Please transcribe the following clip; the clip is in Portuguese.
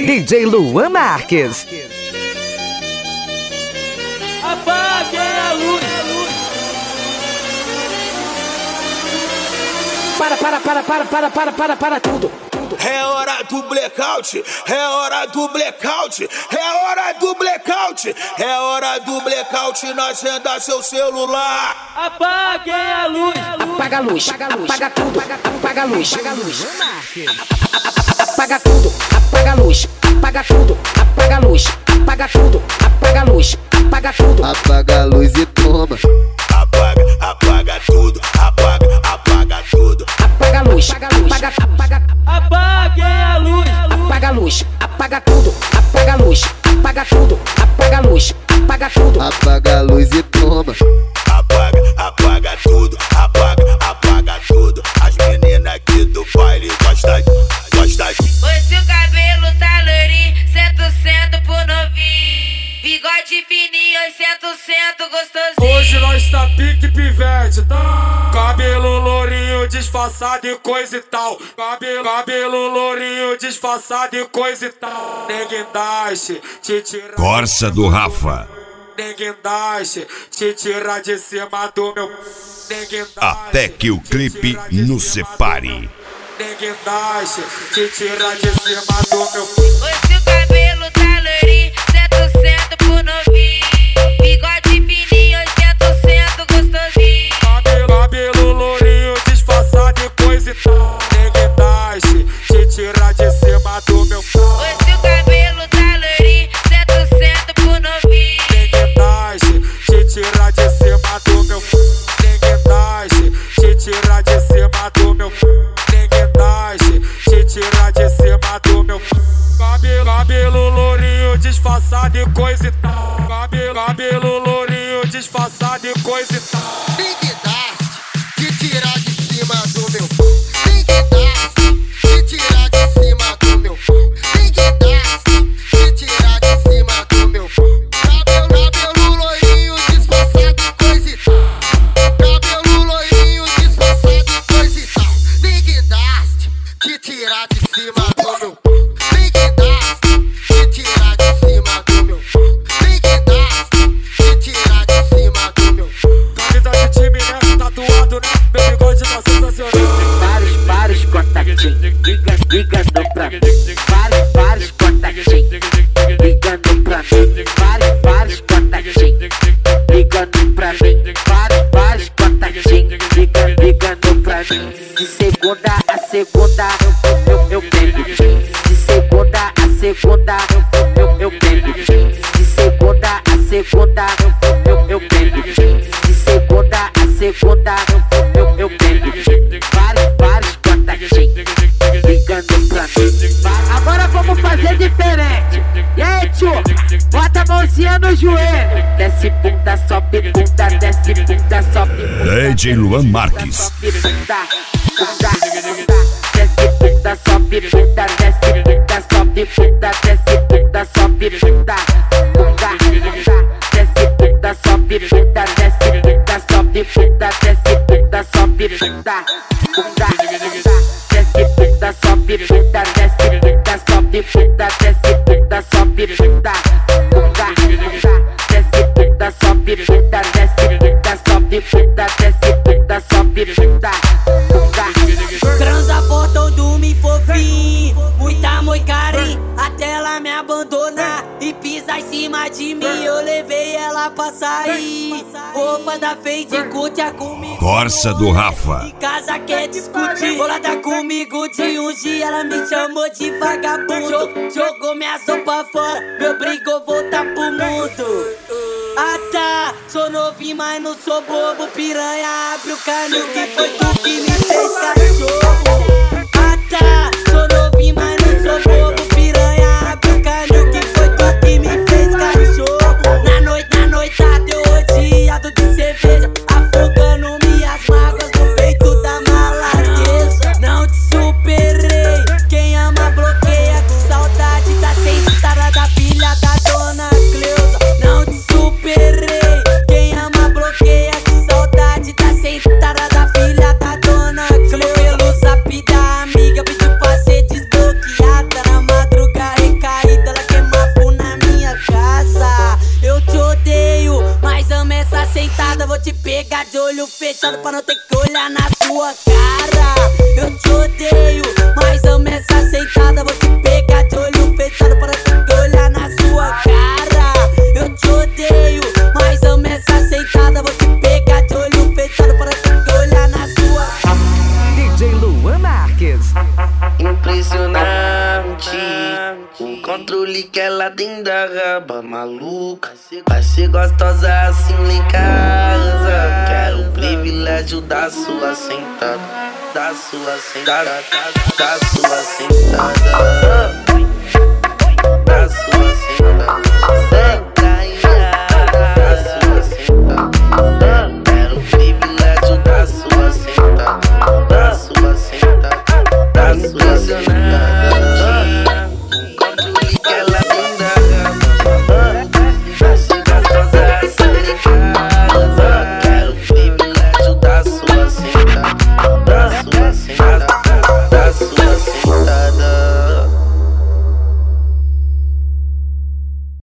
DJ Luan Marques. Apague a luz. Para tudo. É hora do blackout, é hora do blackout, é hora do blackout, é hora do blackout na agenda seu celular. Apague a luz. Apaga a luz, apaga tudo, apaga a luz, apaga a luz. Apaga tudo, apaga a luz, apaga tudo, apaga a luz, apaga tudo, apaga a luz, apaga tudo. Apaga a luz e toma. Apaga tudo, apaga tudo. Apaga a luz, apaga, Apague a luz. apaga a luz, apaga tudo, apaga a luz, apaga tudo, apaga a luz, apaga tudo. Apaga a luz e toma. Apaga tudo, apaga tudo. As meninas aqui do baile gostam. Hoje o cabelo tá loirinho, 100% pro novinho. Bigode fininho, 100% gostosinho. Hoje nós tá pique pivete, tá? Cabelo lourinho, disfarçado e coisa e tal. Cabelo lourinho, disfarçado e coisa e tal. Ninguém dash, te tira. Corsa do Rafa. Ninguém dash, te tira de cima do meu. Ninguém dash, Até que o clipe nos separe. Ninguém dash, te tira de cima do meu. Hoje o cabelo tá loirinho, 100% pro novinho. Bigode fininho, 100% gostosinho. Cabelo lourinho, disfarçado e coisa e tal. Ninguém dash, te tira de cima do meu. Hoje o cabelo tá loirinho, 100% pro novinho. Ninguém dash, te tira de cima do meu. Ninguém dash, te tira de cima do meu. Ninguém dash, te tira de cima do meu. Cabelo lourinho, disfarçado e coisa e tal. Cabelo lourinho, disfarçado e coisa e tal. Ninguém dash, te tirar de cima do meu. Ninguém dash, te tirar de cima do meu. Ninguém dash, te tirar de cima do meu. Cabelo loirinho, disfarçado e coisa e tal. Cabelo loirinho, disfarçado e coisa e tal. Ninguém dash, te tirar de cima do meu. Ninguém dash, te tirar de cima do meu. Ninguém dash, te tirar de cima do meu. Camisa de time, né? Tatuado, né? Meu bigode tá sensacional. Vários contatinhos, ligando pra mim. Vários contatinhos, ligando pra mim. Vários contatinhos, ligando pra mim. Vários contatinhos, ligando pra mim. De segunda a segunda, eu pego. De segunda a segunda, eu pego. De segunda a segunda, eu pego. De segunda a segunda, eu pego. Vários contatinhos, ligando pra mim. Agora vamos fazer diferente. E aí, tio? Bota a mãozinha no joelho. Desce bunda, sobe bunda, desce bunda, sobe bunda. DJ Luan Marques. Desce bunda, sobe bunda, desce bunda, sobe bunda, desce bunda, sobe bunda. Desce bunda, sobe bunda, desce bunda, sobe bunda, desce bunda, sobe bunda. Desce bunda, sobe bunda, desce bunda, sobe bunda, desce bunda, sobe bunda. Desce bunda, sobe bunda, desce bunda, sobe bunda, desce bunda, sobe bunda. Transa portão do me fofinho, muita carinho, até ela me abandonar e pisar em cima de mim. Eu levei ela pra sair, roupa da Fendi, curte comigo. Corsa do Rafa. Em casa quer discutir, bolada comigo de um dia. Ela me chamou de vagabundo, jogou minha sopa fora, me obrigou a voltar pro mundo. Ah tá, sou novinho, mas não sou bobo. Piranha, abre o caminho, que foi tu que me fez cachorro. Ah tá, sou novinho, mas não sou bobo. Piranha, abre o caminho, que foi tu que me fez cachorro. Na noitada eu odiado de cerveja, afogando minhas mágoas no peito da maladeza. Não te superei, quem ama bloqueia, com saudade da sentada da filha da dona Cleusa. Não te superei, quem ama bloqueia, com saudade da sentada da filha da dona Cleusa. Pelo zap da amiga, pedi pra pra não ter que olhar na sua cara. Eu te odeio, mas amo essa sentada. Vou te pegar de olho fechado pra não ter que olhar na sua cara. Eu te odeio, mas amo essa sentada. Vou te pegar de olho fechado pra não ter que olhar na sua cara. DJ Luan Marques. Impressionante, o controle que ela tem da raba maluca. Vai ser gostosa assim lá em casa. Quero o privilégio da sua sentada, da sua sentada, da sua sentada, da sua sentada. Senta e da sua sentada. Quero o privilégio da sua sentada, da sua sentada. Impressionante, o controle que ela tem da raba. Vai ser gostosa assim em casa. Quero o privilégio da sua sentada.